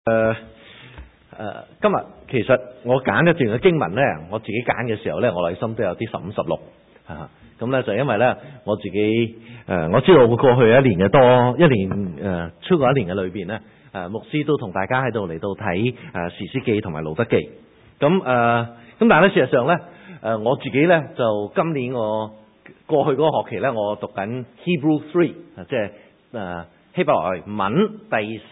今日其實我揀一段嘅經文呢，我自己揀嘅時候呢，我內心都有啲十五十六咁呢就因為呢，我自己我知道過去超過一年嘅裏邊呢，牧師都同大家喺度嚟到睇士師記同埋路得記。咁但係呢，事實上呢，我自己呢，就今年我過去嗰個學期呢，我讀緊 Hebrew 3，即係希伯來文第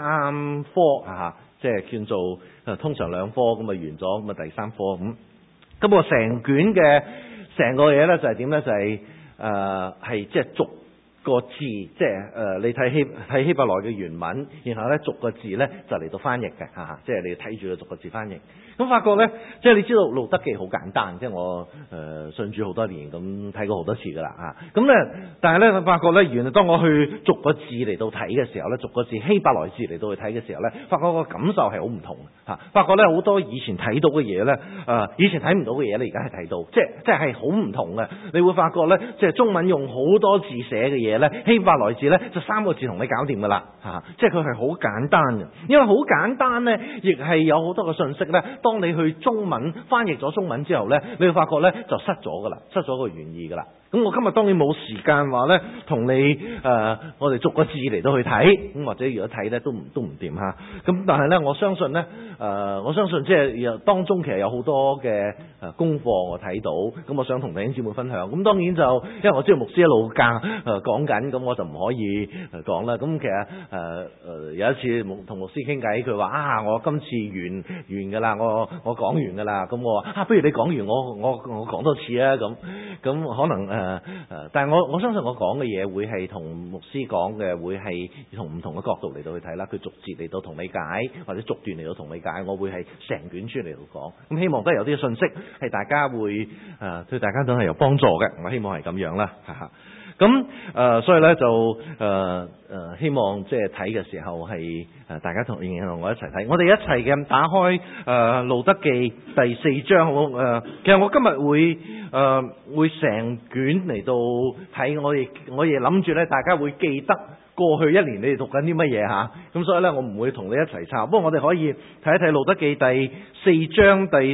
3科即係叫做通常2科咁啊，完咗咁啊，第3科咁我成個嘢咧就係點咧？就係即係逐個字，即係你睇希伯來嘅原文，然後咧逐個字咧就嚟到翻譯嘅即係你睇住佢逐個字翻譯。咁發覺咧，即係你知道路得記好簡單，即係我信主好多年咁睇過好多次噶啦咁咧，但係咧我發覺咧，原來當我去逐個字嚟到睇嘅時候咧，逐個字希伯來字嚟到去睇嘅時候咧，發覺個感受係好唔同發覺咧好多以前睇到嘅嘢咧，以前睇唔到嘅嘢咧，而家係睇到，即係好唔同嘅。你會發覺咧，即係中文用好多字寫嘅嘢咧，希伯來字咧就3個字同你搞掂噶啦即係佢係好簡單嘅。因為好簡單咧，亦係有好多個信息咧。當你去中文翻譯咗中文之後咧，你會發覺咧就失咗噶啦，失咗個原意噶啦。咁我今日當然冇時間話咧同你我哋逐個字嚟到去睇，咁或者如果睇咧都唔掂咁但係咧我相信咧我相信即係當中其實有好多嘅功課我睇到，咁我想同弟兄姊妹分享。咁當然就因為我知道牧師一路講緊，咁我就唔可以講啦。咁其實有一次同牧師傾偈，佢話我今次完噶啦，我講完噶啦。咁我話不如你講完，我講多次啊。咁可能但係我相信我講嘅嘢會係同牧師講嘅會係從唔同嘅角度嚟到去睇啦。佢逐字嚟到同理解，或者逐段嚟到同理解，我會係成卷書嚟到講。咁希望都係有啲信息係大家會對大家都係有幫助嘅。我希望係咁樣啦。咁所以咧就希望即係睇嘅時候係大家仍然同我一齊睇，我哋一齊嘅打開路得記第4章。其實我今日會成卷嚟到睇，我亦諗住咧大家會記得過去一年你哋讀緊啲乜嘢咁所以咧我唔會同你一齊抄。不過我哋可以睇一睇路得記第4章第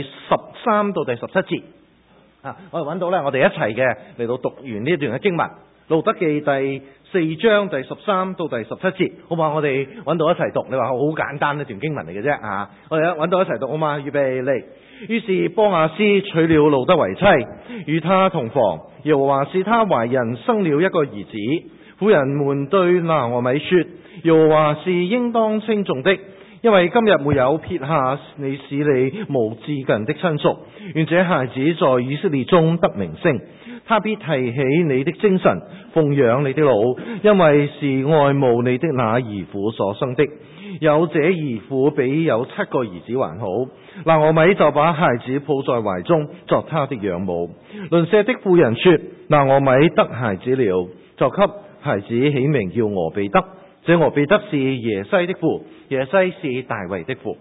13到第17節我哋揾到咧，我哋一齊嘅嚟到讀完呢一段嘅經文。路得記第4章第13到第17節，好嘛？我哋揾到一齊讀。你話好簡單一段經文嚟嘅啫我哋揾到一齊讀好嘛？預備嚟。於是波亞斯娶了路得為妻，與他同房。耶和華使他懷孕，生了一個兒子。婦人們對拿俄米說：耶和華是應當稱頌的，因為今日沒有撇下你，使你無至近的親屬。願這孩子在以色列中得名聲，他必提起你的精神，奉養你的老，因為是愛慕你的那兒婦所生的。有這兒婦比有7個兒子還好。拿俄米就把孩子抱在懷中，作他的養母。鄰舍的婦人說：拿俄米得孩子了，就給孩子起名叫俄備得。這俄備得是耶西的父，耶西是大衛的父。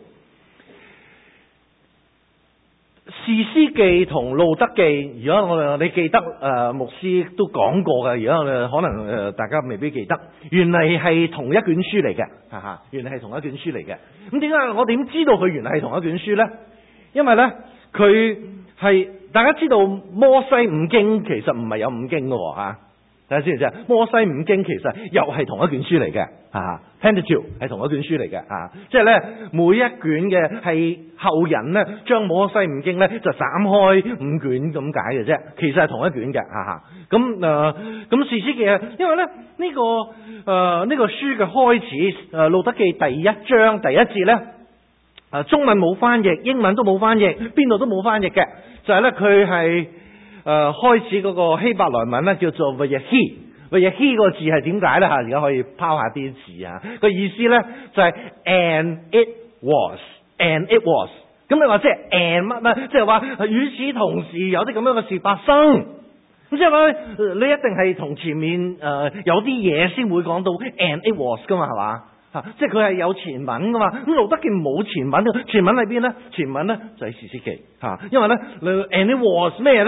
士師記同路得記，如果你記得牧師都講過嘅，如果我哋可能大家未必記得，原嚟係同一卷書嚟嘅，原嚟係同一卷書嚟嘅。咁點解我點知道佢原嚟係同一卷書呢？因為呢，佢係大家知道摩西五經其實唔係有5經嘅大家知唔知啊？摩西五經其實又係同一卷書嚟嘅Pentateuch 係同一卷書嚟嘅即係咧每一卷嘅係後人咧將摩西五經咧就斬開5卷咁解嘅啫，其實係同一卷嘅咁士師記因為咧呢個書嘅開始路得記第1章第1節咧中文冇翻譯，英文都冇翻譯，邊度都冇翻譯嘅，就係咧佢係開始嗰個希伯來文咧叫做 Vayehi 個字係點解咧而家可以拋下啲字個意思咧就係 and it was 咁你話即係 and 乜即係話與此同時有啲咁樣嘅事發生，咁即係話你一定係同前面有啲嘢先會講到 and it was 噶嘛，係嘛即係佢係有前文噶嘛。咁路得記冇前文，前文喺邊咧？前文咧就係士師記因為咧 and it was 咩咧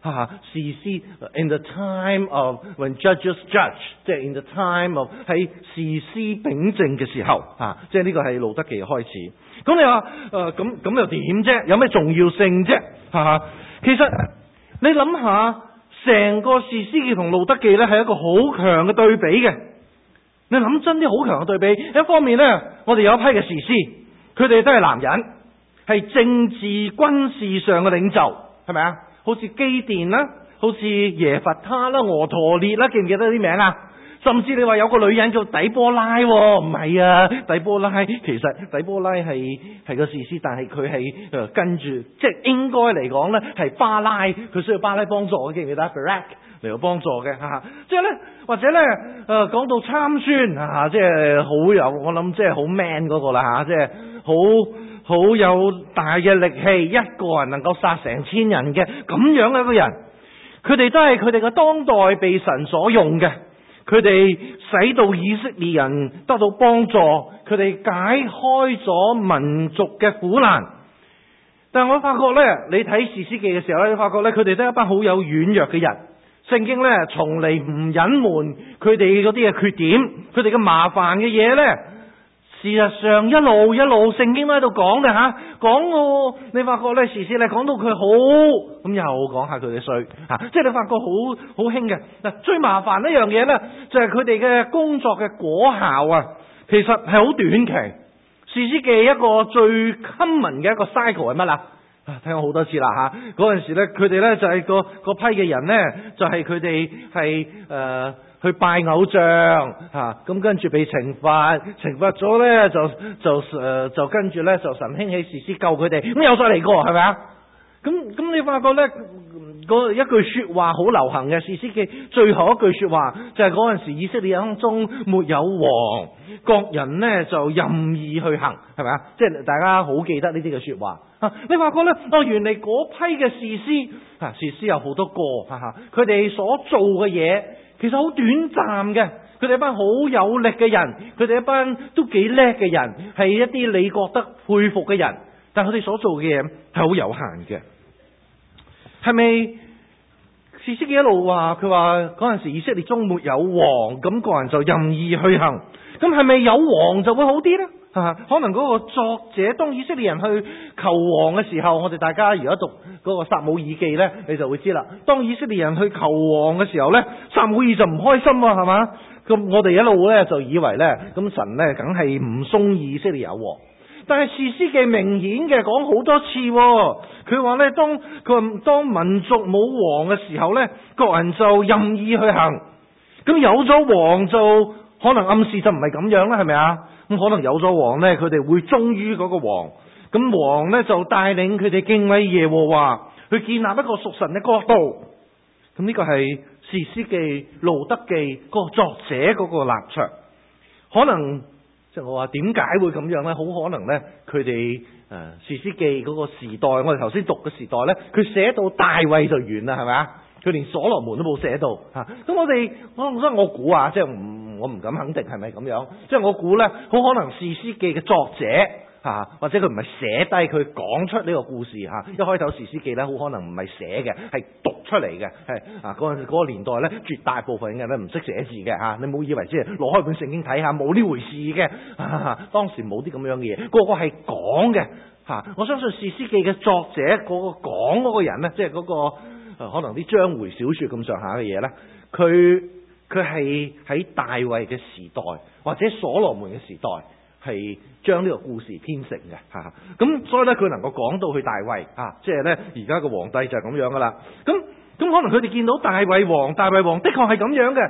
士師 in the time of when judges judge， 即係 in the time of 喺士師秉政嘅時候即係呢個係路得記嘅開始。咁你話咁又點啫？有咩重要性啫？其實你諗下，成個士師記同路得記咧係一個好強嘅對比嘅。你諗真啲，好強嘅對比。一方面咧，我哋有一批嘅士師，佢哋都係男人，係政治軍事上嘅領袖，係咪啊？好似基甸啦，好似耶弗他啦、俄陀列啦，記唔記得啲名啊？甚至你話有個女人叫底波拉，唔係啊，底波拉其實底波拉係個士師，但係佢係跟住，即係應該嚟講咧係巴拉，佢需要巴拉幫助嘅，記唔記得 Barak 嚟到幫助嘅即係咧，或者咧講到參孫即係好有，我諗即係好 man 嗰個啦即係好有大嘅力氣，一個人能夠殺成千人嘅咁樣嘅一個人，佢哋都係佢哋嘅當代被神所用嘅。佢哋使到以色列人得到幫助，佢哋解開咗民族嘅苦難。但係我發覺咧，你睇士師記嘅時候咧，你發覺咧佢哋都係一班好有軟弱嘅人。聖經咧從嚟唔隱瞞佢哋嗰啲嘅缺點，佢哋嘅麻煩嘅嘢咧。事實上一路聖經都喺度講嘅講到你發覺咧，時事咧講到佢好，咁又講下佢哋衰即係你發覺好興嘅嗱。最麻煩一樣嘢咧，就係佢哋嘅工作嘅果效其實係好短期。士師記一個最 common 嘅一個 cycle 係乜聽過好多次啦嗰陣時咧，佢哋咧就係個批嘅人咧，就係佢哋係去拜偶像咁跟住被懲罰咗咧就跟住咧就神興起士師救佢哋，咁又再嚟過係咪啊？咁你發覺咧一句說話好流行嘅，士師記最後一句說話就係嗰陣時以色列當中沒有王，各人呢就任意去行，係咪啊？即係大家好記得呢啲嘅說話你發覺咧原嚟嗰批嘅士師有好多個佢哋所做嘅嘢其實好短暫嘅，佢哋一班好有力嘅人，佢哋一班都幾叻嘅人，係一啲你覺得佩服嘅人，但佢哋所做嘅嘢係好有限嘅。係咪士師記一路話佢話嗰陣時以色列中沒有王，咁個人就任意去行，咁係咪有王就會好啲呢？可能嗰個作者當以色列人去求王嘅時候，我哋大家如果讀嗰個撒母耳記呢，你就會知啦。當以色列人去求王嘅時候呢，撒母耳就唔開心係嘛？咁我哋一路呢就以為呢，咁神呢梗係唔中意以色列有王。但係士師記明顯嘅講好多次佢話呢，當民族冇王嘅時候呢，各人就任意去行。咁有咗王就可能暗示就唔係咁樣啦，係咪啊？咁可能有咗王呢，佢哋會忠於嗰個王。咁王呢就帶領佢哋敬畏耶和華，去建立一個屬神嘅國度。咁呢個係士師記、路得記個作者嗰個立場。可能即係我話點解會咁樣呢？好可能呢，佢哋士師記嗰個時代，我哋頭先讀嘅時代呢，佢寫到大衛就完啦，係咪啊？佢連所羅門都冇寫到咁所以我估即係我唔敢肯定係咪咁樣，即係我估呢，好可能士師記嘅作者或者佢唔係寫低，佢講出呢個故事一開頭士師記呢，好可能唔係寫嘅，係讀出嚟嘅，係嗰個年代呢，絕大部分人呢唔識寫字嘅你唔好以為即係攞開本聖經睇下，冇呢回事嘅當時冇啲咁樣嘅嘢，個個係講嘅我相信士師記嘅作者個講嗰個人呢，即係嗰個可能啲章回小說咁上下嘅嘢呢，佢係喺大衛嘅時代或者所羅門嘅時代係將呢個故事編成嘅咁所以呢，佢能夠講到去大衛即係呢而家個皇帝就係咁樣噶啦。咁可能佢哋見到大衛王的確係咁樣嘅。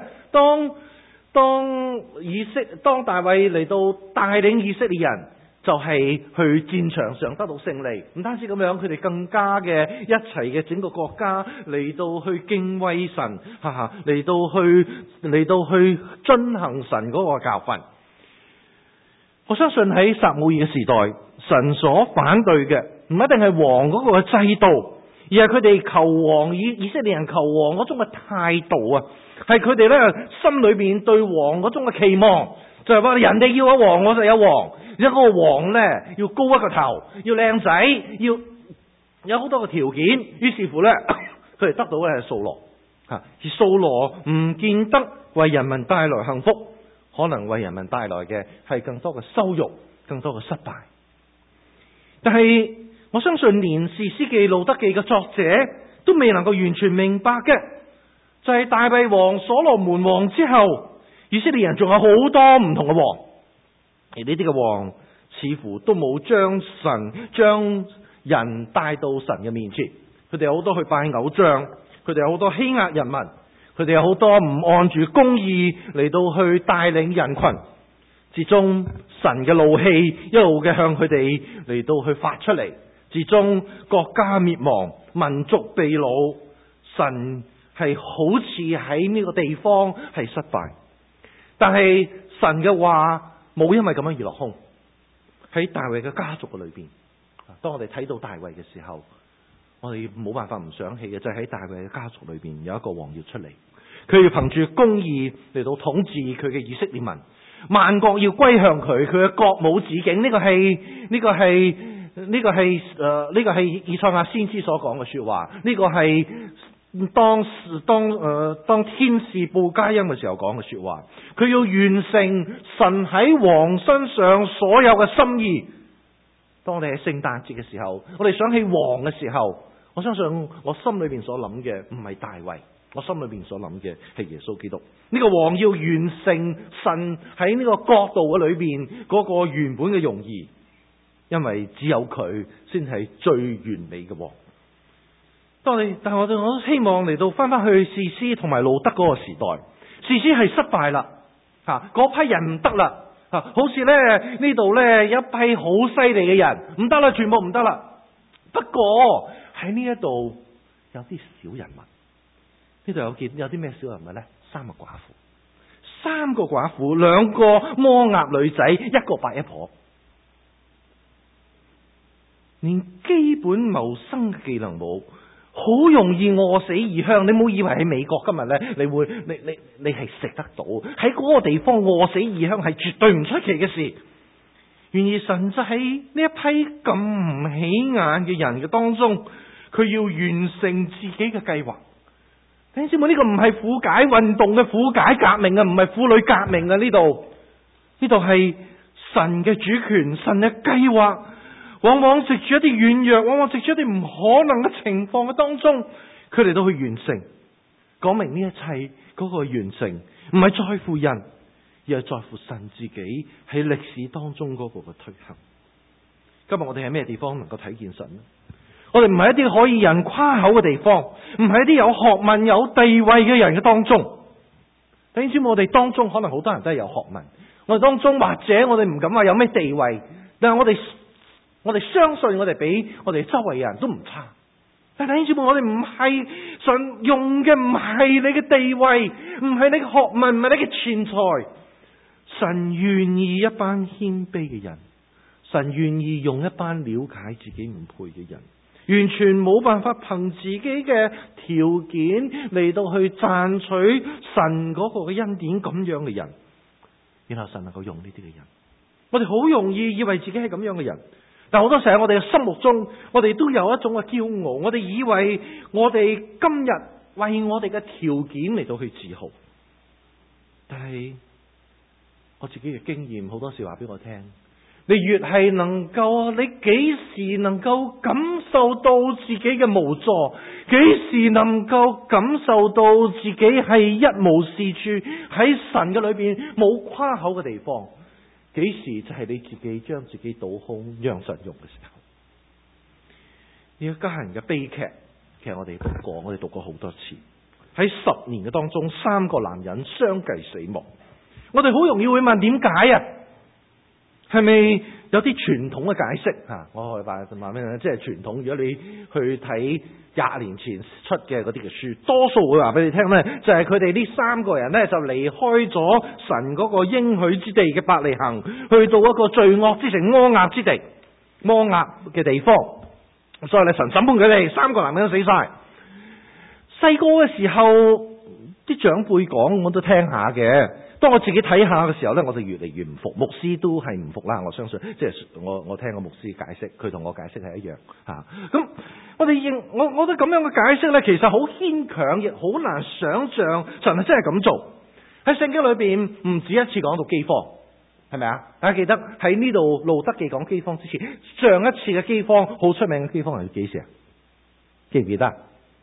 當大衛嚟到帶領以色列人，就係去戰場上得到勝利，唔單止咁樣，佢哋更加嘅一齊嘅整個國家嚟到去敬畏神，嚟到去遵行神嗰個教訓。我相信喺撒母耳嘅時代，神所反對嘅唔一定係王嗰個制度，而係佢哋求王以色列人求王嗰種嘅態度係佢哋咧心裏邊對王嗰種嘅期望，就係話人哋要有王，我就有王。而且嗰個王呢，要高一個頭，要靚仔，要有好多個條件。於是乎呢， 佢哋得到嘅係掃羅，而掃羅唔見得為人民帶來幸福，可能為人民帶來嘅係更多嘅羞辱，更多嘅失敗。但係我相信連士師記路德記嘅作者都未能夠完全明白嘅，就係大衛王所羅門王之後，以色列人仲有好多唔同嘅王，而呢啲嘅王似乎都冇將人帶到神嘅面前。佢哋有好多去拜偶像，佢哋有好多欺壓人民，佢哋有好多唔按住公義嚟到去帶領人群，至終神嘅怒氣一路嘅向佢哋嚟到去發出嚟，至終國家滅亡，民族被擄，神係好似喺呢個地方係失敗。但係神嘅話冇因為咁樣而落空。喺大衛嘅家族嘅裏邊，當我哋睇到大衛嘅時候，我哋冇辦法唔想起嘅就係喺大衛嘅家族裏邊有一個王要出嚟，佢要憑住公義嚟到統治佢嘅以色列民，萬國要歸向佢，佢嘅國冇止境。呢個係以賽亞先知所講嘅說話，呢個係當天使報佳音嘅時候講嘅說話。佢要完成神喺王身上所有嘅心意。當我哋喺聖誕節嘅時候，我哋想起王嘅時候，我相信我心裏邊所諗嘅唔係大衛，我心裏邊所諗嘅係耶穌基督。呢個王要完成神喺呢個國度嘅裏邊嗰個原本嘅用意，因為只有佢先係最完美嘅王。但係我都希望嚟到翻去士師同埋路德嗰個時代，士師係失敗啦，嗰批人唔得啦，好似呢度呢有一批好犀利嘅人唔得啦，全部唔得啦。不過喺呢一度有啲小人物，呢度有啲咩小人物呢？三個寡婦，兩個摩押女仔，一個八一婆，連基本謀生嘅技能冇，好容易餓死異鄉。你唔好以為喺美國今日呢，你係食得到，喺嗰個地方餓死異鄉係絕對唔出奇嘅事。然而神就喺呢一批咁唔起眼嘅人嘅當中，佢要完成自己嘅計劃。弟兄姊妹，呢個唔係婦解運動嘅婦解革命啊，唔係婦女革命啊，呢度係神嘅主權，神嘅計劃。往往藉住一啲軟弱，往往藉住一啲唔可能嘅情況嘅當中，佢哋都去完成。講明呢一切嗰個完成，唔係在乎人，而係在乎神自己喺歷史當中嗰個嘅推行。今日我哋喺咩地方能夠睇見神呢？我哋唔係一啲可以人誇口嘅地方，唔係一啲有學問有地位嘅人嘅當中。弟兄姊妹，我哋當中可能好多人都係有學問，我哋當中或者我哋唔敢話有咩地位，但係我哋相信我哋比我哋周圍嘅人都唔差。但係弟兄姊妹，我哋唔係神用嘅，唔係你嘅地位，唔係你嘅學問，唔係你嘅錢財。神願意一班謙卑嘅人，神願意用一班了解自己唔配嘅人，完全冇辦法憑自己嘅條件嚟到去賺取神嗰個嘅恩典咁樣嘅人，然後神能夠用呢啲嘅人。我哋好容易以為自己係咁樣嘅人，但好多時候我哋嘅心目中，我哋都有一種嘅驕傲，我哋以為我哋今日為我哋嘅條件嚟到去自豪。但係我自己嘅經驗好多時話俾我聽，你越係能夠，你幾時能夠感受到自己嘅無助，幾時能夠感受到自己係一無是處，喺神嘅裏邊冇誇口嘅地方，幾時就係你自己將自己倒空讓神用嘅時候。呢一家人嘅悲劇，其實我哋讀過好多次。喺10年嘅當中，3個男人相繼死亡。我哋好容易會問點解啊？係咪有啲傳統嘅解釋吓？我話咩咧？即係傳統。如果你去睇20年前出嘅嗰啲嘅書，多數會話俾你聽咧，就係佢哋呢3個人咧就離開咗神嗰個應許之地嘅伯利恆，去到一個罪惡之城摩押之地，摩押嘅地方。所以咧，神審判佢哋3個男人都死晒。細個嘅時候，啲長輩講我都聽下嘅。 當我自己睇下嘅時候呢，我就越嚟越唔服。牧師都係唔服啦，我相信，即係我聽個牧師解釋，佢同我解釋係一樣嚇。咁我覺得咁樣嘅解釋呢，其實好牽強，亦好難想像神係真係咁做。喺聖經裏邊唔止一次講到饑荒，係咪啊？大家記得喺呢度路得記講饑荒之前，上一次嘅饑荒好出名嘅饑荒係幾時啊？記唔記得？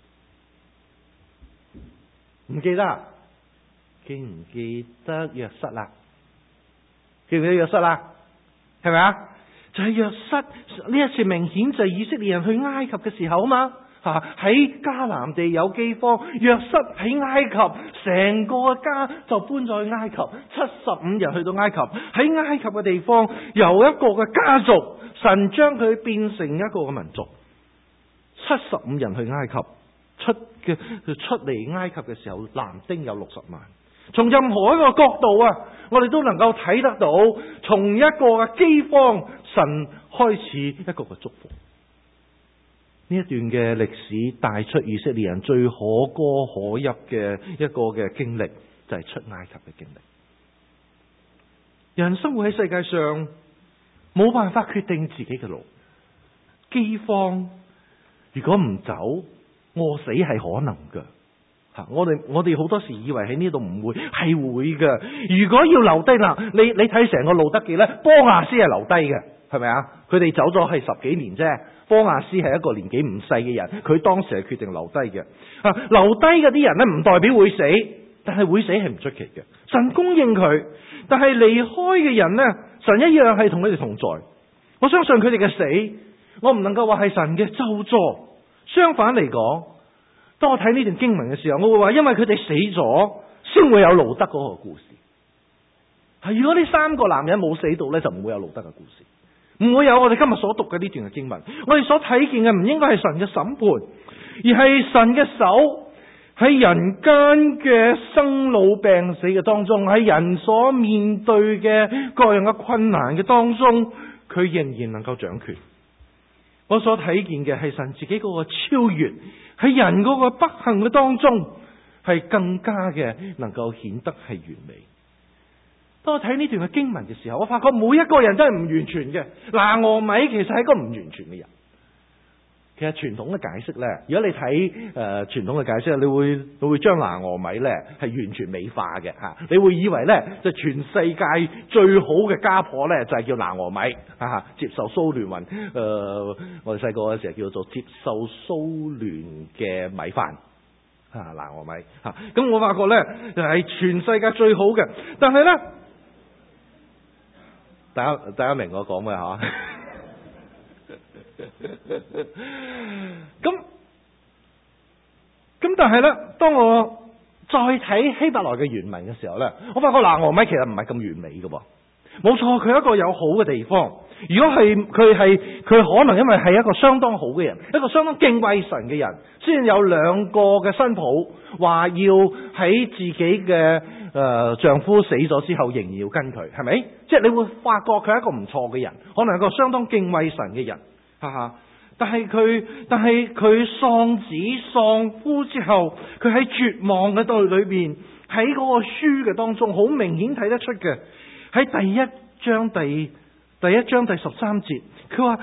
唔記得？記唔記得約瑟啦？記唔記得約瑟啦？係咪啊？就係約瑟呢一次明顯就係以色列人去埃及嘅時候啊嘛。喺迦南地有饑荒，約瑟喺埃及，成個家就搬咗去埃及，75人去到埃及，喺埃及嘅地方由一個嘅家族，神將佢變成一個嘅民族。75人去埃及，出嚟埃及嘅時候，男丁有60萬。從任何一個角度啊，我哋都能夠睇得到，從一個嘅饑荒，神開始一個嘅祝福。呢一段嘅歷史帶出以色列人最可歌可泣嘅一個嘅經歷，就係出埃及嘅經歷。人生活喺世界上，冇辦法決定自己嘅路。饑荒如果唔走，餓死係可能㗎。我哋好多時以為喺呢度唔會，係會㗎。如果要留低啦，你睇成個路得記咧，波亞斯係留低嘅，係咪啊？佢哋走咗係10幾年啫。波亞斯係一個年紀唔細嘅人，佢當時係決定留低嘅。留低嗰啲人呢，唔代表會死，但係會死係唔出奇嘅。神供應佢，但係離開嘅人呢，神一樣係同佢哋同在。我相信佢哋嘅死，我唔能夠話係神嘅咒詛。相反嚟講，當我睇呢段經文嘅時候，我會話，因為佢哋死咗，先會有路得嗰個故事。如果呢3個男人冇死到呢，就唔會有路得嘅故事。唔會有我哋今日所讀嘅呢段嘅經文，我哋所睇見嘅唔應該係神嘅審判，而係神嘅手喺人間嘅生老病死嘅當中，喺人所面對嘅各樣嘅困難嘅當中，佢仍然能夠掌權。我所睇見嘅係神自己嗰個超越，喺人嗰個不幸嘅當中，係更加嘅能夠顯得係完美。當我睇呢段嘅經文嘅時候，我發覺每一個人都係唔完全嘅。拿俄米其實係一個唔完全嘅人。其實傳統嘅解釋呢，如果你睇傳統嘅解釋，你會將拿俄米呢係完全美化嘅吓，你會以為呢，就全世界最好嘅家婆呢，就係叫拿俄米接受蘇聯運我哋細個嘅時候叫做接受蘇聯嘅米飯拿俄米咁我發覺呢，就係全世界最好嘅，但係呢。大家明我講咩吓？咁但係咧，當我再睇希伯來嘅原文嘅時候咧，我發覺拿俄米其實唔係咁完美嘅噃。冇錯，佢係一個有好嘅地方。如果係佢可能因為係一個相當好嘅人，一個相當敬畏神嘅人，雖然有2個嘅新抱話要喺自己嘅丈夫死咗之後仍然要跟佢，係咪？即係你會發覺佢係一個唔錯嘅人，可能係一個相當敬畏神嘅人，但係佢喪子喪夫之後，佢喺絕望嘅對裏邊，喺嗰個書嘅當中，好明顯睇得出嘅。喺第一章第13節，佢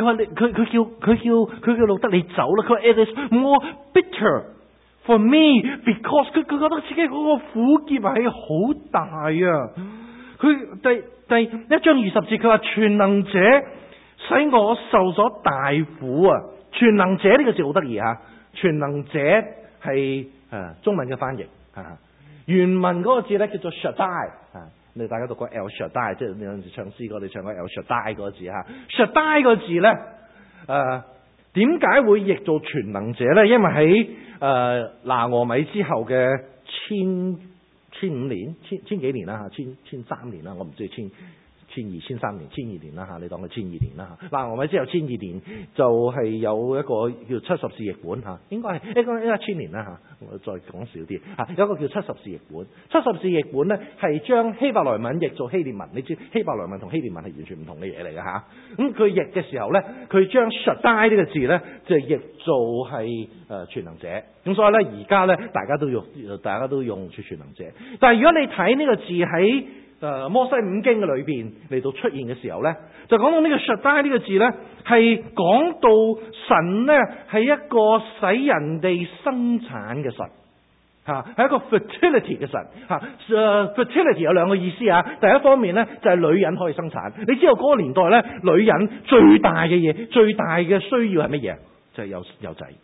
叫路得你走啦。佢話 It is more bitter for me because 佢覺得自己嗰個苦澀係好大啊。佢第1章20節，佢話全能者使我受咗大苦啊。全能者呢個字好得意啊。全能者係中文嘅翻譯原文嗰個字咧叫做 Shaddai 你大家讀過 El Shaddai， 即係有陣時唱詩歌，你唱過 El Shaddai 嗰個字Shaddai 嗰個字咧，點解會譯做全能者咧？因為喺拿俄米之後嘅千幾年啦，千3年啦，我唔知千 1200、1300年、1200年啦嚇，你當佢1200年啦嚇。嗱，我咪知有1200年就係有一個叫70士譯本嚇，應該係1000年啦嚇。我再講少啲嚇，有一個叫70士譯本。70士譯本咧係將希伯來文譯做希臘文，你知希伯來文同希臘文係完全唔同嘅嘢嚟嘅嚇。咁佢譯嘅時候咧，佢將 Shaddai 呢個字咧就譯做係全能者。咁所以咧而家咧大家都用住全能者。但係如果你睇呢個字喺摩西五經嘅裏邊嚟到出現嘅時候咧，就講到呢個 Shaddai 呢個字咧，係講到神咧係一個使人哋生產嘅神，係一個 fertility 嘅神fertility 有兩個意思啊。第一方面咧就係女人可以生產，你知道嗰個年代咧，女人最大嘅嘢、最大嘅需要係乜嘢？就係有仔。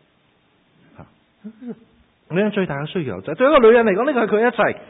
女人最大嘅需要有仔，對一個女人嚟講，呢個係佢一切。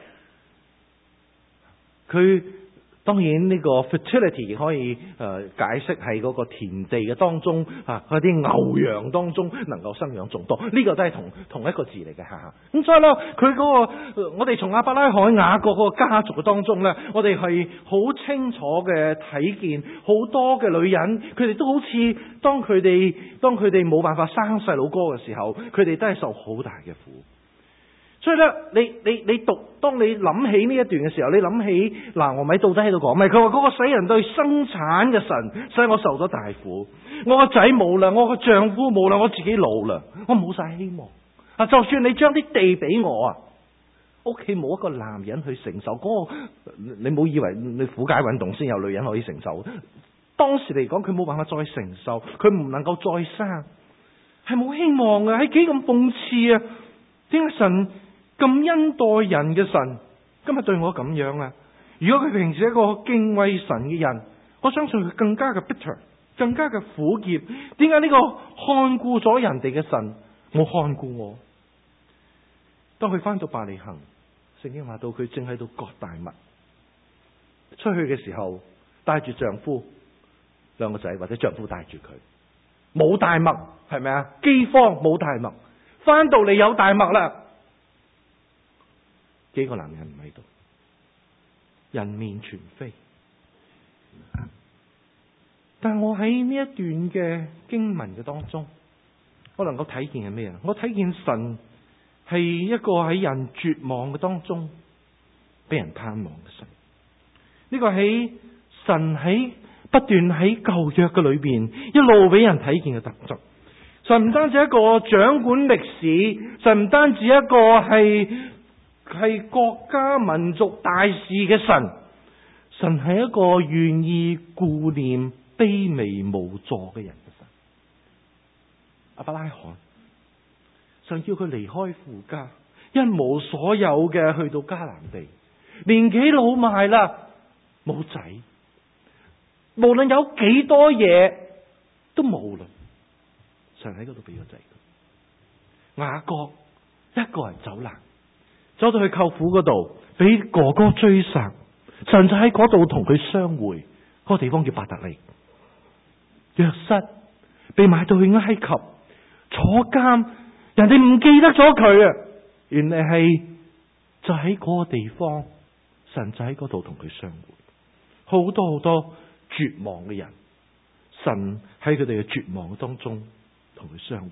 佢當然呢個 fertility 可以解釋係嗰個田地嘅當中嗰啲牛羊當中能夠生養眾多，呢個都係同一個字嚟嘅嚇。咁所以咧，佢嗰個我哋從亞伯拉罕雅各嗰個家族嘅當中咧，我哋係好清楚嘅睇見好多嘅女人，佢哋都好似當佢哋冇辦法生細佬哥嘅時候，佢哋都係受好大嘅苦。所以咧，你讀，當你諗起呢一段嘅時候，你諗起嗱，我咪到底喺度講咩？佢話嗰個使人對生產嘅神，使我受咗大苦。我個仔冇啦，我個丈夫冇啦，我自己老啦，我冇晒希望。就算你將啲地俾我啊，屋企冇一個男人去承受嗰個，你唔好以為你苦解運動先有女人可以承受。當時嚟講，佢冇辦法再承受，佢唔能夠再生，係冇希望嘅，係幾咁諷刺啊！點解神咁恩待人嘅神，今日對我咁樣啊？如果佢平時一個敬畏神嘅人，我相信佢更加嘅 bitter， 更加嘅苦澀。點解呢個看顧咗人哋嘅神冇看顧我？當佢翻到伯利恆，聖經話到佢正喺度割大麥，出去嘅時候帶住丈夫兩個仔，或者丈夫帶住佢，冇大麥，係咪啊？饑荒冇大麥，翻到嚟有大麥啦。幾個男人唔喺度，人面全非。但我喺呢一段嘅經文嘅當中，我能夠睇見係咩啊？我睇見神係一個喺人絕望嘅當中俾人盼望嘅神。呢個喺神喺不斷喺舊約嘅裏邊一路俾人睇見嘅特質。神唔單止一個掌管歷史，神唔單止一個係國家民族大事嘅神，神係一個願意顧念卑微無助嘅人嘅神。亞伯拉罕，神叫佢離開父家，一無所有嘅去到迦南地，年紀老邁啦，冇仔，無論有幾多嘢都冇啦。神喺嗰度俾個仔，雅各一個人走難，走到去舅父嗰度，俾哥哥追殺，神就喺嗰度同佢相會。嗰個地方叫伯特利。約瑟被買到去埃及坐監，人哋唔記得咗佢啊，原來係就喺嗰個地方，神就喺嗰度同佢相會。好多好多絕望嘅人，神喺佢哋嘅絕望當中同佢相會。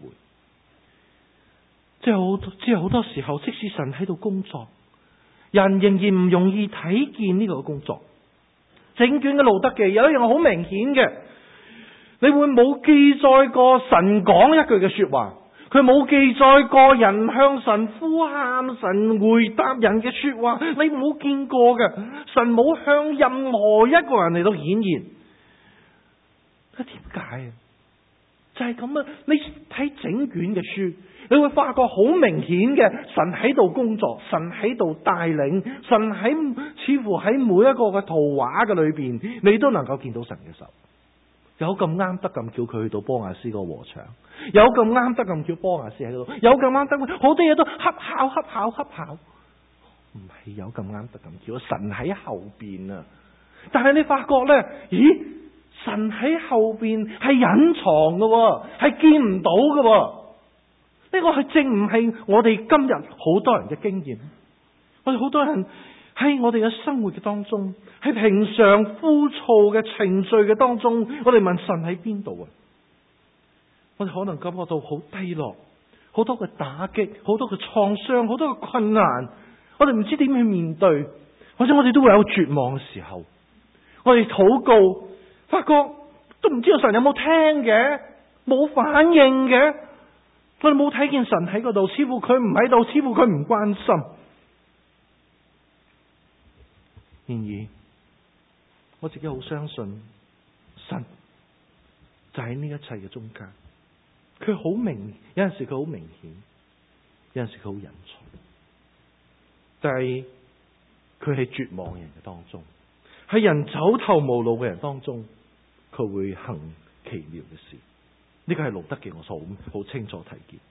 即係好多時候，即使神喺度工作，人仍然唔容易睇見呢個工作。整卷嘅路得記有一樣好明顯嘅，你會冇記載過神講一句嘅說話，佢冇記載過人向神呼喊、神回答人嘅說話，你冇見過嘅。神冇向任何一個人嚟到顯現。點解啊？就係咁啊！你睇整卷嘅書，你會發覺好明顯嘅，神喺度工作，神喺度帶領，神喺似乎喺每一個嘅圖畫嘅裏邊，你都能夠見到神嘅手。有咁啱得咁叫佢去到波亞斯個禾場，有咁啱得咁叫波亞斯喺度，有咁啱得好多嘢都恰巧，唔係有咁啱得咁叫，神喺後邊啊！但係你發覺咧，咦？神喺後邊係隱藏嘅，係見唔到嘅。呢個係正唔係我哋今日好多人嘅經驗。我哋好多人喺我哋嘅生活嘅當中，喺平常枯燥嘅程序嘅當中，我哋問神喺邊度啊？我哋可能感覺到好低落，好多嘅打擊，好多嘅創傷，好多嘅困難，我哋唔知點去面對，或者我哋都會有絕望嘅時候。我哋禱告，發覺都唔知道神有冇聽嘅，冇反應嘅，我哋冇睇見神喺嗰度，似乎佢唔喺度，似乎佢唔關心。然而，我自己好相信神就喺呢一切嘅中間。佢好明，有陣時佢好明顯，有陣時佢好隱藏。但係佢喺絕望人嘅當中，喺人走投無路嘅人當中，佢會行奇妙嘅事。呢個係路得記我好清楚睇見。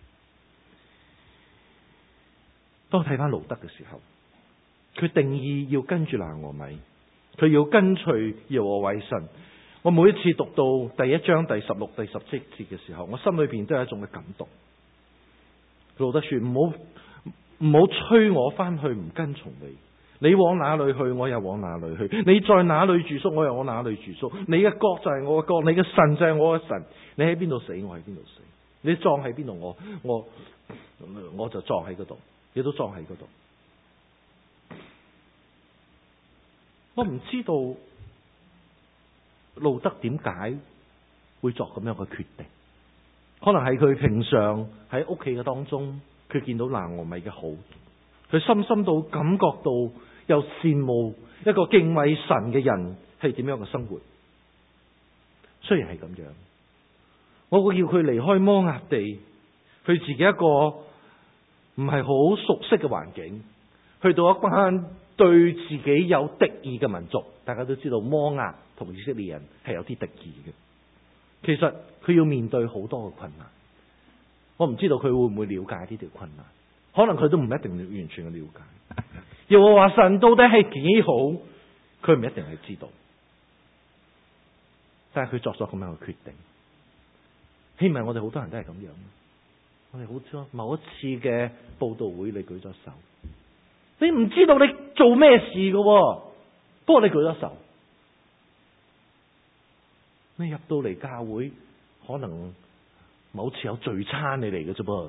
當我睇翻路得嘅時候，佢定意要跟住拿俄米，佢要跟隨耶和華為神。我每一次讀到第一章第16、第17節嘅時候，我心裏邊都有一種嘅感動。路得說：唔好催我翻去唔跟從你，你往哪裏去，我又往哪裏去；你在哪裏住宿，我又往哪裏住宿。你嘅國就係我嘅國，你嘅神就係我嘅神。你喺邊度死，我喺邊度死；你葬喺邊度，我就葬喺嗰度，你都葬喺嗰度。我唔知道路得點解會作咁樣嘅決定，可能係佢平常喺屋企嘅當中，佢見到拿俄米嘅好，佢深深到感覺到又羨慕一個敬畏神嘅人係點樣嘅生活。雖然係咁樣，我會叫佢離開摩押地，去自己一個唔係好熟悉嘅環境，去到一班對自己有敵意嘅民族。大家都知道摩押同以色列人係有啲敵意嘅。其實佢要面對好多嘅困難，我唔知道佢會唔會了解呢條困難，可能佢都唔一定完全嘅了解。又話神到底係幾好，佢唔一定係知道，但係佢作咗咁樣嘅決定。希望我哋好多人都係咁樣。我哋好似某一次嘅佈道會，你舉咗手，你唔知道你做咩事嘅，不過你舉咗手。你入到嚟教會，可能某次有聚餐你嚟嘅啫噃，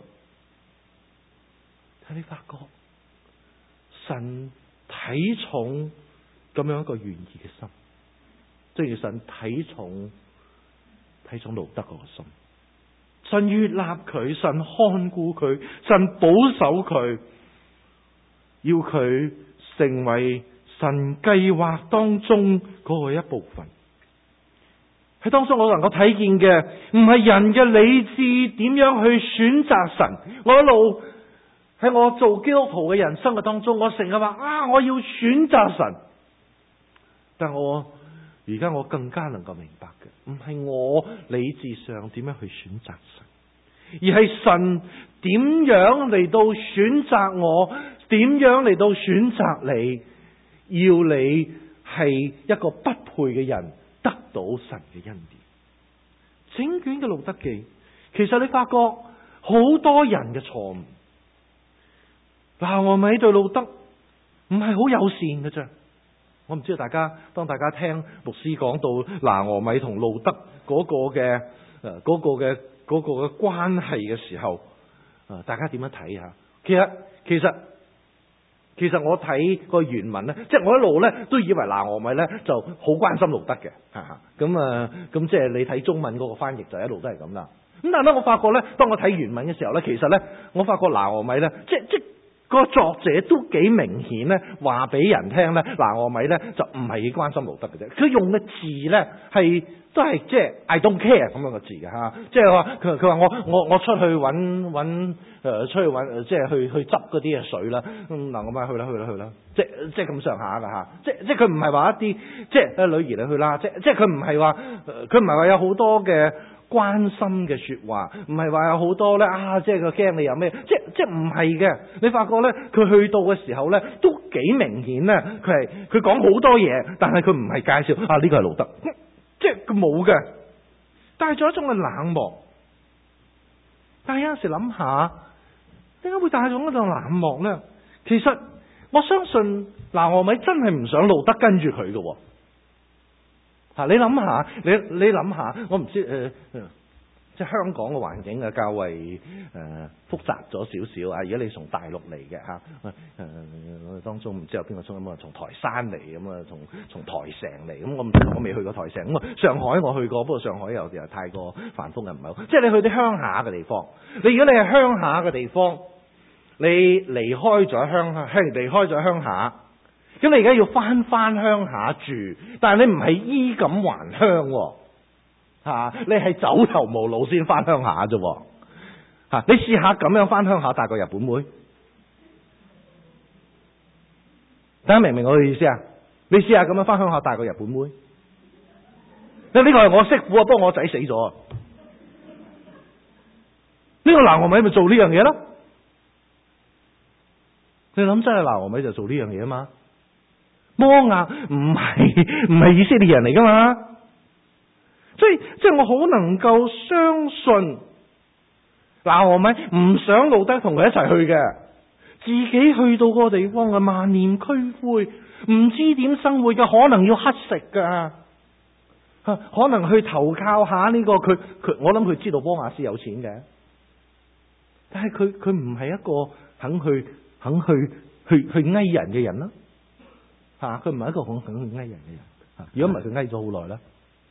但你發覺神睇重咁樣一個願意嘅心，正如神睇重路得嗰個心。神悅納佢，神看顧佢，神保守佢，要佢成為神計劃當中嗰個一部分。喺當中我能夠睇見嘅唔係人嘅理智點樣去選擇神。我一路喺我做基督徒嘅人生嘅當中，我成日話我要選擇神，但我而家我更加能夠明白嘅，唔係我理智上點樣去選擇神，而係神點樣嚟到選擇我，點樣嚟到選擇你，要你係一個不配嘅人得到神嘅恩典。整卷嘅路得記，其實你發覺好多人嘅錯誤。拿俄米對路得唔係好友善嘅啫。我唔知道當大家聽牧師講到拿俄米同路得嗰個嘅關係嘅時候，大家點樣睇下？其實我睇個原文咧，即係我一路咧都以為拿俄米咧就好關心路得嘅，咁即係你睇中文嗰個翻譯就一路都係咁啦。咁但係咧，我發覺咧，當我睇原文嘅時候咧，其實咧，我發覺拿俄米咧，即個作者都幾明顯咧，話俾人聽咧，拿俄米咧就唔係關心路得嘅啫。佢用嘅字咧都係即係 I don't care 咁樣嘅字嘅嚇，即係話佢話我出去揾出去揾即係去執嗰啲嘅水啦。嗱我咪去啦，即係咁上下㗎嚇。即係佢唔係話一啲即係女兒你去啦，即係佢唔係話有好多嘅關心嘅說話，唔係話有好多咧即係佢驚你有咩，即係唔係嘅。你發覺咧，佢去到嘅時候咧，都幾明顯咧，佢講好多嘢，但係佢唔係介紹呢個係路得，即係佢冇嘅，帶咗一種嘅冷漠。但係有陣時諗下，點解會帶咗一種冷漠咧？其實我相信拿俄米真係唔想路德跟住佢嘅。你諗下，你諗下，我唔知即係香港嘅環境啊，較為複雜咗少少啊。如果你從大陸嚟嘅當中唔知有邊個從台山嚟咁啊，從台城嚟咁，我未去過台城咁啊。上海我去過，不過上海又太過繁複嘅，唔係好。即係你去啲鄉下嘅地方，如果你係鄉下嘅地方，你離開咗鄉下，咁你而家要翻鄉下住，但係你唔係衣錦還鄉你係走投無路先翻鄉下啫。你試下咁樣翻鄉下帶個日本妹，大家明唔明我嘅意思啊？你試下咁樣翻鄉下帶個日本妹，呢個係我媳婦啊，不過我仔死咗。呢個拿俄米咪做呢樣嘢咯？你諗真係拿俄米就做呢樣嘢啊嘛？摩押唔係以色列人嚟噶嘛？即係我好能夠相信拿俄米唔想路德同佢一齊去嘅，自己去到個地方嘅萬念俱灰，唔知點生活嘅，可能要乞食噶，可能去投靠下呢個佢，我諗佢知道波亞斯有錢嘅，但係佢唔係一個肯去哀人嘅人啦。佢唔係一個肯去哀人嘅人。如果唔係，佢哀咗好耐啦。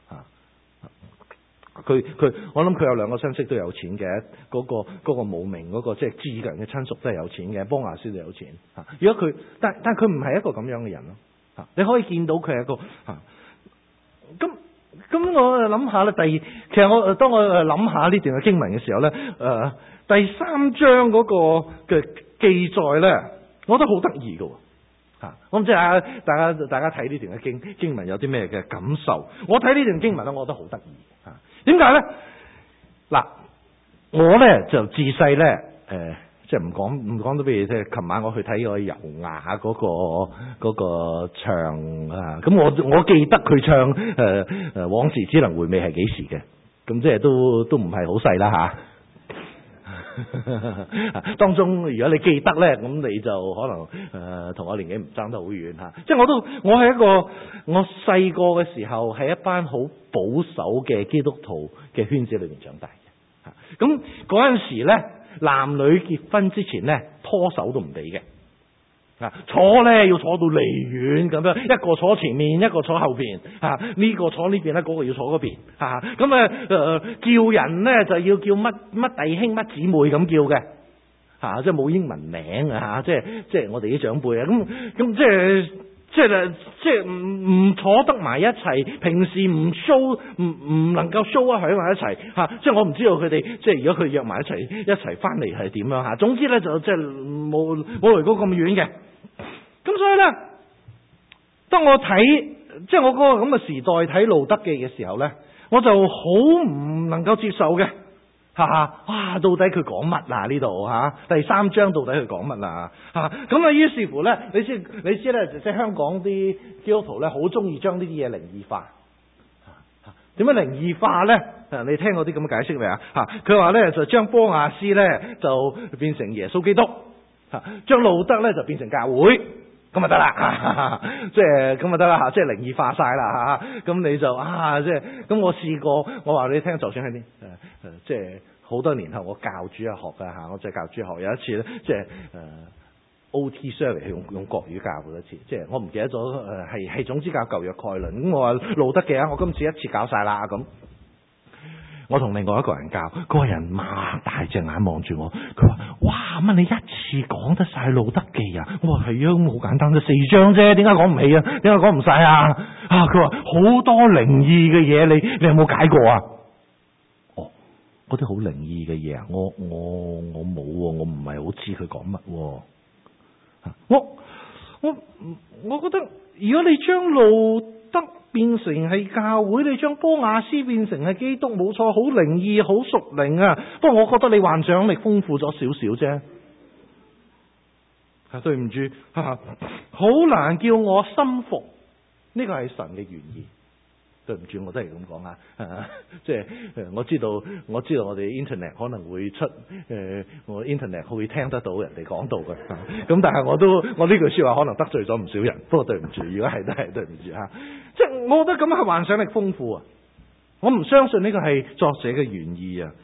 我諗佢有兩個親戚都有錢嘅，嗰個無名嗰個即係至近嘅親屬都係有錢嘅，波亞斯都有錢。如果佢，但佢唔係一個咁樣嘅人咯。你可以見到佢係一個咁我諗下咧。其實當我諗下呢段嘅經文嘅時候咧，第3章嗰個嘅記載咧，我覺得好得意嘅。我唔知大家睇呢段嘅經文有啲咩嘅感受？我睇呢段經文咧，我覺得好得意。點解咧？嗱，我咧就自細咧，即係唔講到俾你聽。琴晚我去睇個尤雅嗰個唱啊，咁我記得佢唱往事只能回味係幾時嘅，咁即係都唔係好細啦吓。當中如果你記得咧，咁你就可能同我年紀唔爭得好遠吓。即係我係一個我細個嘅時候係一班好保守嘅基督徒嘅圈子裏面長大嘅。咁嗰陣時咧，男女結婚之前咧，拖手都唔俾嘅。坐咧要坐到離遠咁樣，一個坐前面，一個坐後邊，呢個坐呢邊咧，嗰個要坐嗰邊，叫人咧就要叫乜弟兄乜姊妹咁叫嘅，即係冇英文名啊，即係我哋啲長輩啊，咁即係唔坐得埋一齊，平時唔能夠 show 喺埋一齊即係我唔知道佢哋即係如果佢約埋一齊翻嚟係點樣總之咧就即係冇嚟過咁遠嘅。咁所以咧，當我睇即係我嗰個咁嘅時代睇路德記嘅時候咧，我就好唔能夠接受嘅。哇！到底佢講乜啊？呢度第3章到底佢講乜啊？咁於是乎咧，你知咧，即係香港啲基督徒咧，好中意將呢啲嘢靈異化。點樣靈異化咧？你聽過啲咁嘅解釋未啊？佢話咧就將波亞斯咧就變成耶穌基督，將路德咧就變成教會。咁咪得啦，即係咁咪得啦，即係靈異化晒啦，咁你就即係咁。我試過，我話你聽，就算喺啲即係好多年後，我教主日學㗎我就教主日學有一次咧，即係OT service 係用國語教過一次，即係我唔記得咗係總之教舊約概論。咁我話路德記我今次一次教晒啦咁。我同另外一個人教，嗰個人擘大隻眼望住我，佢話：哇，乜你一次講得晒路德記啊？我話係啊，咁好簡單啫，4章啫，點解講唔起啊？點解講唔晒啊？佢話好多靈異嘅嘢，你有冇解過啊？嗰啲好靈異嘅嘢啊，我冇喎，我唔係好知佢講乜喎。我覺得如果你將路德變成係教會，你將波亞斯變成係基督，冇錯，好靈異，好屬靈啊！不過我覺得你幻想力豐富咗少少啫。對唔住，好難叫我心服。呢個係神嘅原意。 對唔住，我都係咁講啊！即係我知道我哋 internet 可能會出我 internet 會聽得到人哋講道嘅，咁但係我呢句説話可能得罪咗唔少人，不過對唔住，如果係都係對唔住嚇。即係我覺得咁係幻想力豐富啊！我唔相信呢個係作者嘅原意啊！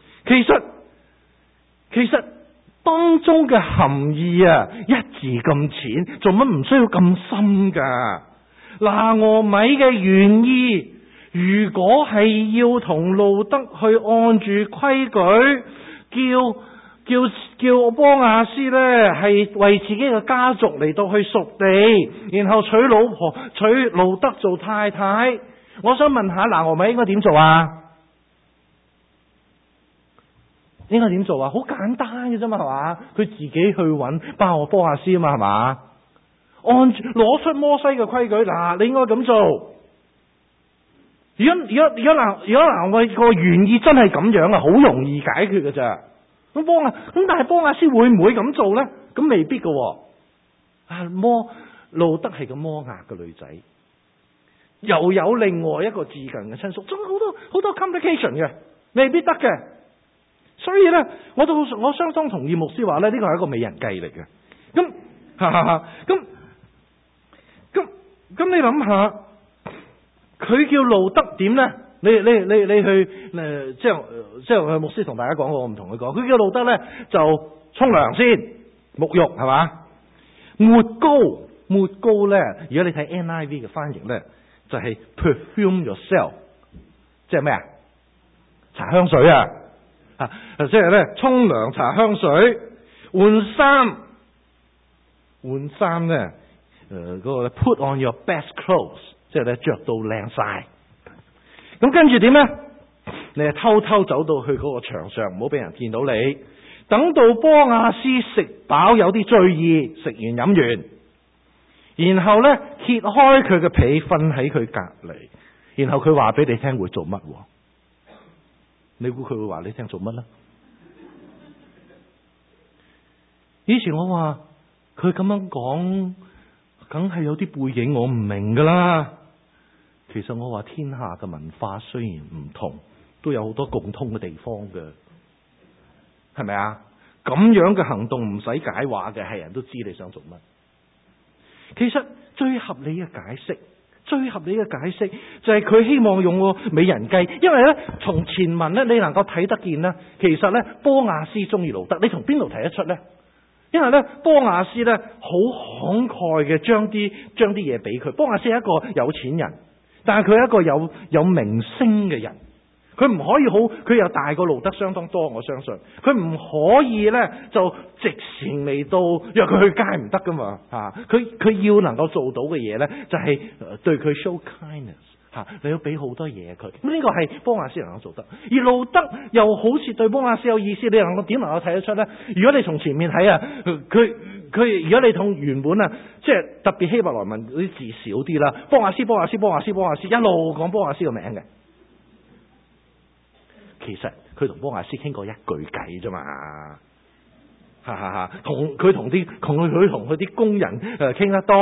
其實當中嘅含義啊，一字咁淺，做乜唔需要咁深㗎？拿俄米嘅原意，如果係要同路得去按住規矩，叫波亞斯呢係為自己嘅家族嚟到去贖地，然後娶老婆娶路得做太太。我想問下，拿俄米應該點做啊？應該點做啊？好簡單嘅啫嘛，係嘛？佢自己去揾波亞斯啊嘛，係嘛？攞出摩西嘅規矩，嗱，你應該咁做。如果拿俄米個原意真係咁樣啊，好容易解決嘅咋。咁但係波亞斯會唔會咁做咧？咁未必嘅。路得係個摩押嘅女仔，又有另外一個至近嘅親屬，仲有好多 complication 嘅，未必得嘅。所以咧，我相當同意牧師話咧，呢個係一個美人計嚟嘅。咁你諗下，佢叫路得點咧？你去即係牧師同大家講過，我唔同佢講。佢叫路得咧就沖涼先，沐浴係嘛？抹膏咧，如果你睇 NIV 嘅翻譯咧，就係 perfume yourself， 即係咩啊？搽香水啊！即係咧沖涼搽香水，換衫咧，嗰個 put on your best clothes， 即係咧着到靚晒。咁跟住點咧？你係偷偷走到去嗰個牆上，唔好俾人見到你。等到波亞斯食飽有啲醉意，食完飲完，然後咧揭開佢嘅被，瞓喺佢隔籬，然後佢話俾你聽會做乜？你估佢會話你聽做乜呢？以前我話佢咁樣講，梗係有啲背景我唔明噶啦。其實我話天下嘅文化雖然唔同，都有好多共通嘅地方嘅，係咪啊？咁樣嘅行動唔使解話嘅，係人都知你想做乜。其實最合理嘅解釋就係佢希望用個美人計，因為咧從前文咧你能夠睇得見咧，其實咧波亞斯中意路得，你從邊度睇得出咧？因為咧波亞斯咧好慷慨嘅將啲嘢俾佢。波亞斯係一個有錢人，但係佢係一個有名聲嘅人。佢唔可以佢又大過路得相當多，我相信佢唔可以咧就直情嚟到約佢去街唔得噶嘛嚇。佢要能夠做到嘅嘢咧，就係對佢 show kindness 嚇，你要俾好多嘢佢。咁呢個係波亞斯能夠做得，而路得又好似對波亞斯有意思。你能夠點能夠睇得出咧？如果你從前面睇啊，佢如果你同原本啊，即係特別希伯來文嗰啲字少啲啦，波亞斯一路講波亞斯個名嘅。其實佢同波亞斯傾過一句偈啫嘛，佢同佢啲工人傾得多，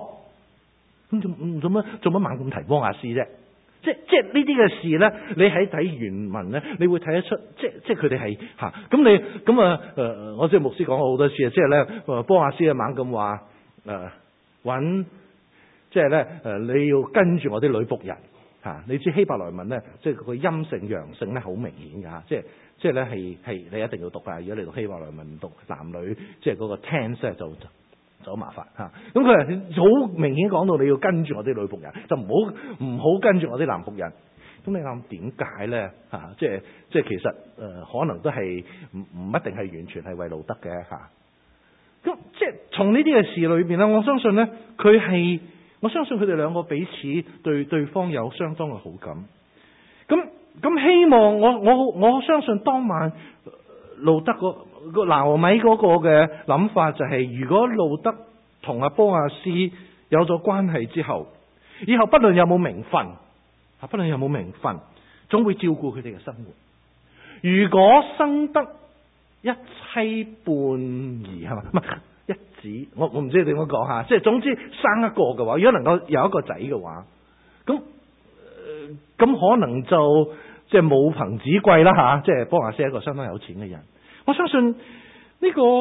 咁做乜猛咁提波亞斯啫？即係呢啲嘅事咧，你喺睇原文咧，你會睇得出，即係佢哋係咁我即係牧師講過好多次啊，即係咧波亞斯猛咁話揾，即係咧你要跟住我啲女僕人。你知希伯來文咧，即係個陰性陽性咧，好明顯㗎。即係咧係你一定要讀㗎。如果你讀希伯來文讀男女，即係嗰個 tense 咧就好麻煩嚇。咁佢係好明顯講到你要跟住我啲女僕人，就唔好跟住我啲男僕人。咁你諗點解咧？即係其實可能都係唔一定係完全係為路得嘅嚇。咁即係從呢啲嘅事裏邊咧，我相信咧我相信佢哋兩個彼此對對方有相當嘅好感。咁希望我相信當晚路得個拿俄米嗰個嘅諗法就係，如果路得同阿波亞斯有咗關係之後，以後不論有冇名分，總會照顧佢哋嘅生活。如果生得一妻半兒係嘛？唔係一子，我唔知點樣講吓，即係總之生一個嘅話，如果能夠有一個仔嘅話，咁咁可能就即係母憑子貴啦吓，即係波亞斯係一個相當有錢嘅人。我相信呢個，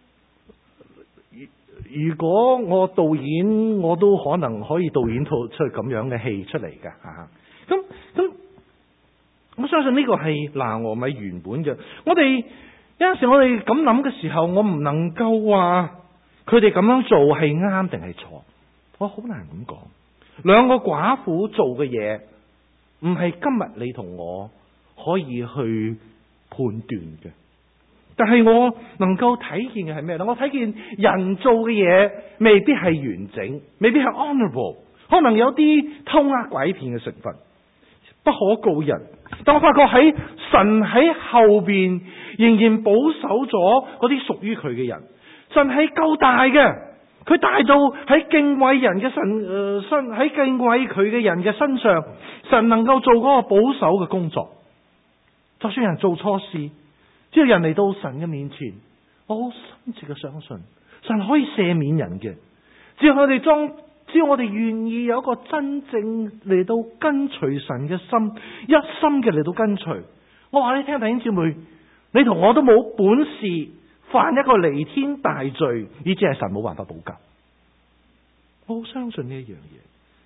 如果我導演，我都可能可以導演套出咁樣嘅戲出嚟㗎吓。咁，我相信呢個係拿俄米原本嘅。我哋有陣時我哋咁諗嘅時候，我唔能夠話佢哋咁樣做係啱定係錯，我好難咁講。兩個寡婦做嘅嘢，唔係今日你同我可以去判斷嘅。但係我能夠睇見嘅係咩咧？我睇見人做嘅嘢未必係完整，未必係 honorable， 可能有啲偷呃拐騙嘅成分，不可告人。但我發覺喺神喺後邊仍然保守咗嗰啲屬於佢嘅人。神係夠大嘅，佢大到喺敬畏人嘅喺敬畏佢嘅人嘅身上，神能夠做嗰個保守嘅工作。就算人做錯事，只要人嚟到神嘅面前，我好深切嘅相信神可以赦免人嘅。只要我哋願意有一個真正嚟到跟隨神嘅心，一心嘅嚟到跟隨。我話你聽，弟兄姊妹，你同我都冇本事犯一個彌天大罪，以致係神冇辦法補救。我好相信呢一樣嘢，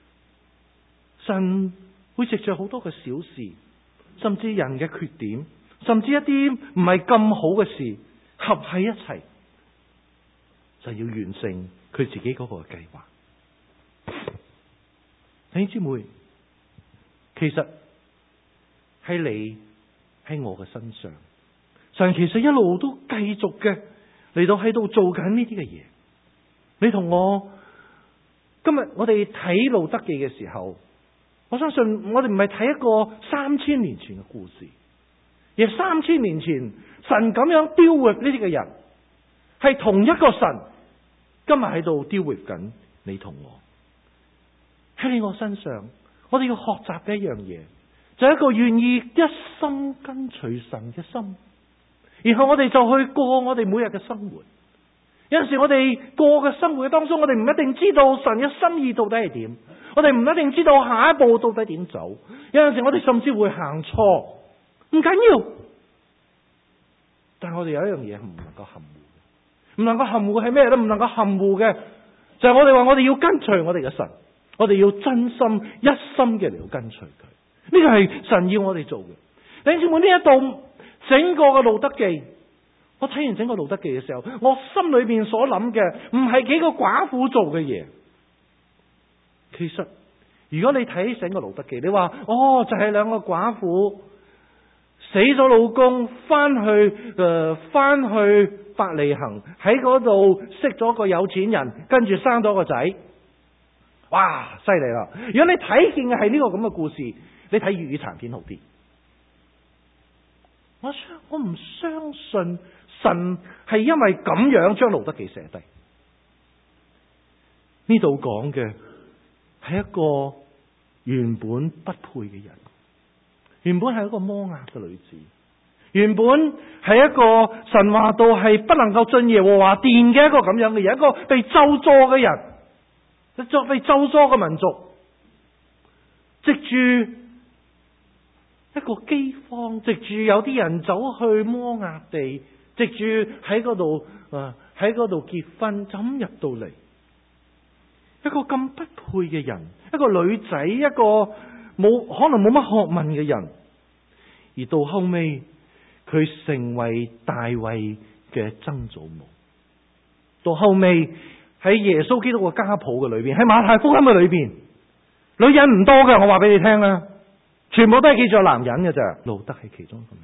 神會藉着好多嘅小事，甚至人嘅缺點，甚至一啲唔係咁好嘅事，合喺一齊，就要完成佢自己嗰個計劃。弟兄姊妹，其實係你喺我嘅身上，神其實一路都繼續嘅嚟到喺度做緊呢啲嘅嘢。你同我今日我哋睇路得記嘅時候，我相信我哋唔係睇一個3000年前嘅故事，而3000年前神咁樣 deal with 呢啲嘅人，係同一個神今日喺度 deal with 緊你同我。喺你我身上，我哋要學習嘅一樣嘢，就係一個願意一心跟隨神嘅心，然後我哋就去過我哋每日嘅生活。有陣時我哋過嘅生活嘅當中，我哋唔一定知道神嘅心意到底係點，我哋唔一定知道下一步到底點走。有陣時我哋甚至會行錯，唔緊要，但係我哋有一樣嘢唔能夠含糊，唔能夠含糊係咩咧？唔能夠含糊嘅就係我哋話我哋要跟隨我哋嘅神，我哋要真心一心嘅嚟到跟隨佢。呢個係神要我哋做嘅。弟兄姊妹，呢一度整個嘅路得記，我睇完整個路得記嘅時候，我心裏邊所諗嘅唔係幾個寡婦做嘅嘢。其實如果你睇整個路得記，你話就係兩個寡婦死咗老公，翻去伯利恆喺嗰度識咗個有錢人，跟住生咗個仔。哇，犀利啦！如果你睇見嘅係呢個咁嘅故事，你睇粵語殘片好啲。我唔相信神係因為咁樣將路得記寫低。呢度講嘅係一個原本不配嘅人，原本係一個摩押嘅女子，原本係一個神話到係不能夠進耶和華殿嘅一個咁樣嘅人，一個被咒詛嘅人，作被咒詛嘅民族，藉住一個饑荒，藉住有啲人走去摩押地，藉住喺嗰度結婚，就咁入到嚟，一個咁不配嘅人，一個女仔，一個可能冇乜學問嘅人，而到後尾佢成為大衛嘅曾祖母，到後尾喺耶穌基督嘅家譜嘅裏邊，喺馬太福音嘅裏邊，女人唔多嘅，我話俾你聽啦。全部都係記住男人嘅咋，路得係其中一個名。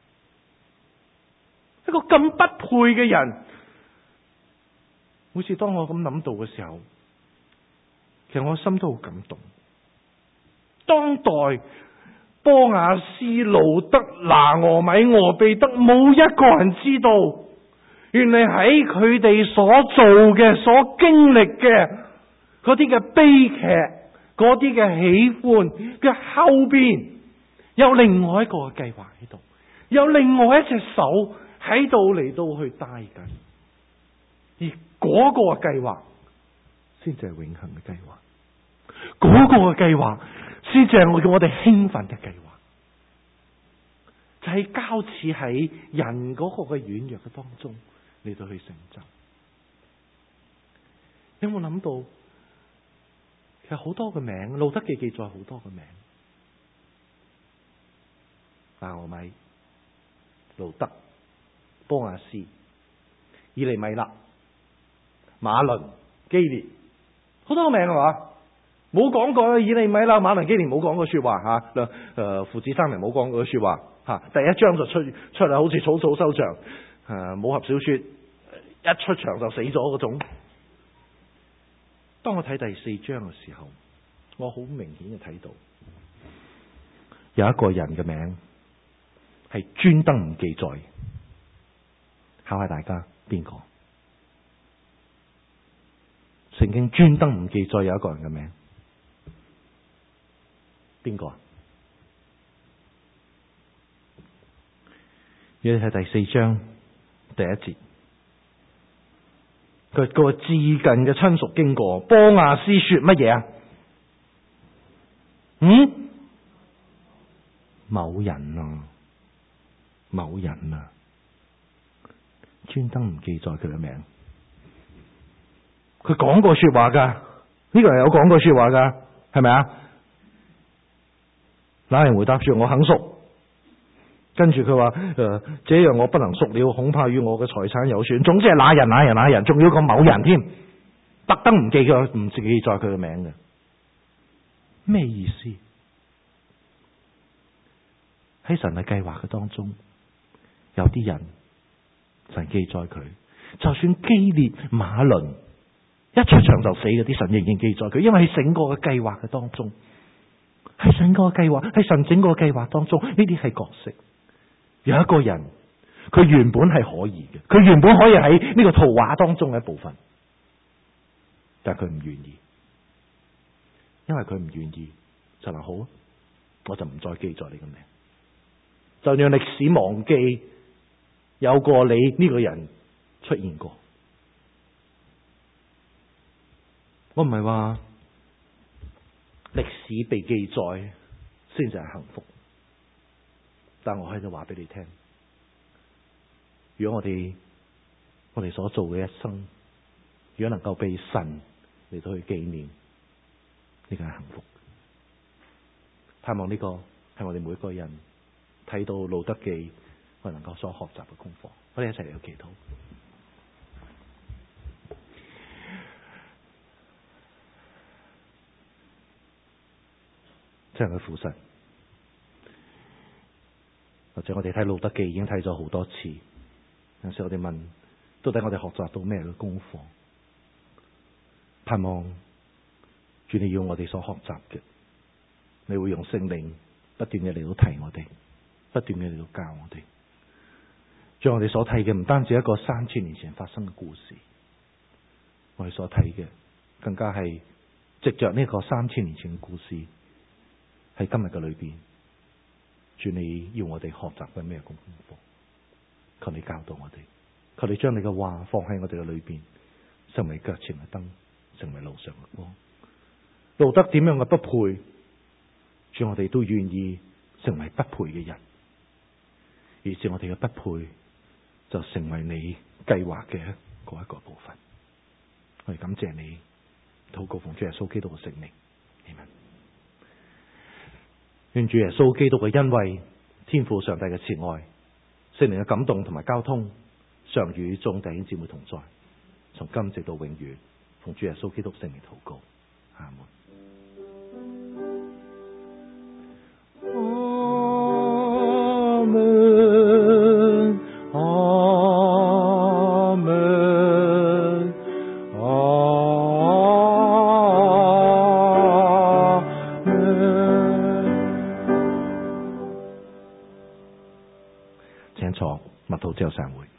一個咁不配嘅人，每次當我咁諗到嘅時候，其實我心都好感動。當代波亞斯、路得、拿俄米、俄備得，冇一個人知道，原來喺佢哋所做嘅、所經歷嘅嗰啲嘅悲劇，嗰啲嘅喜歡嘅後邊，有另外一個嘅計劃喺度，有另外一隻手喺度嚟到去帶緊，而嗰個計劃先至係永恆嘅計劃。 嗰個嘅計劃先至係叫我哋興奮嘅計劃，就係交似喺人嗰個嘅軟弱嘅當中嚟到去成就。有冇諗到？其實好多嘅名，路德記記載好多嘅名，拿俄米、路德、波亞斯、以利米勒、馬倫、基列，好多個名係嘛？冇講過以利米勒、馬倫、基列冇講過說話吓，父子三人冇講過說話吓。第一章就出嚟，好似草草收場，武俠小說一出場就死咗嗰種。當我睇第四章嘅時候，我好明顯嘅睇到有一個人嘅名係專登唔記載，考下大家邊個？聖經專登唔記載有一個人嘅名，邊個啊？要你睇第四章第一節。佢個至近嘅親屬經過，波亞斯說乜嘢啊？某人啊，某人啊，專登唔記載佢嘅名。佢講過說話噶，呢個人有講過說話噶，係咪啊？那人回答說：我肯贖。跟住佢話：這樣我不能贖了，恐怕與我嘅財產有損。總之係那人，仲要個某人添，特登唔記載佢嘅名嘅，咩意思？喺神嘅計劃嘅當中，有啲人神記載佢，就算基列、馬倫一出場就死嗰啲，神仍然記載佢，因為喺整個嘅計劃嘅當中，喺整個計劃，喺神整個計劃當中，呢啲係角色。有一個人，佢原本係可以嘅，佢原本可以喺呢個圖畫當中嘅一部分，但係佢唔願意，因為佢唔願意，就話好，我就唔再記載你嘅名，就讓歷史忘記有過你呢個人出現過。我唔係話歷史被記載先至係幸福。但我喺度話俾你聽，如果我哋所做嘅一生，如果能夠被神嚟到去紀念，呢個係幸福。盼望呢個係我哋每一個人睇到路德記，我哋能夠所學習嘅功課。我哋一齊嚟去祈禱。真係嘅父神。或者我哋睇路德記已經睇咗好多次，有時我哋問，到底我哋學習到咩嘅功課？盼望主你要我哋所學習嘅，你會用聖靈不斷嘅嚟到提我哋，不斷嘅嚟到教我哋，將我哋所睇嘅唔單止一個3000年前發生嘅故事，我哋所睇嘅更加係藉着呢個3000年前嘅故事喺今日嘅裏邊。主你要我哋學習緊咩功課？求你教導我哋，求你將你嘅話放喺我哋嘅裏邊，成為腳前嘅燈，成為路上嘅光。路德點樣嘅不配，主我哋都願意成為不配嘅人，以致我哋嘅不配就成為你計劃嘅嗰一個部分。我哋感謝你，禱告奉主耶穌基督嘅聖名，阿們。願主耶穌基督嘅恩惠、天父上帝嘅慈愛、聖靈嘅感動同埋交通，常與眾弟兄姊妹同在，從今直到永遠。奉主耶穌基督聖名禱告，阿門。阿門，阿門，阿門。請坐，默禱之後散會。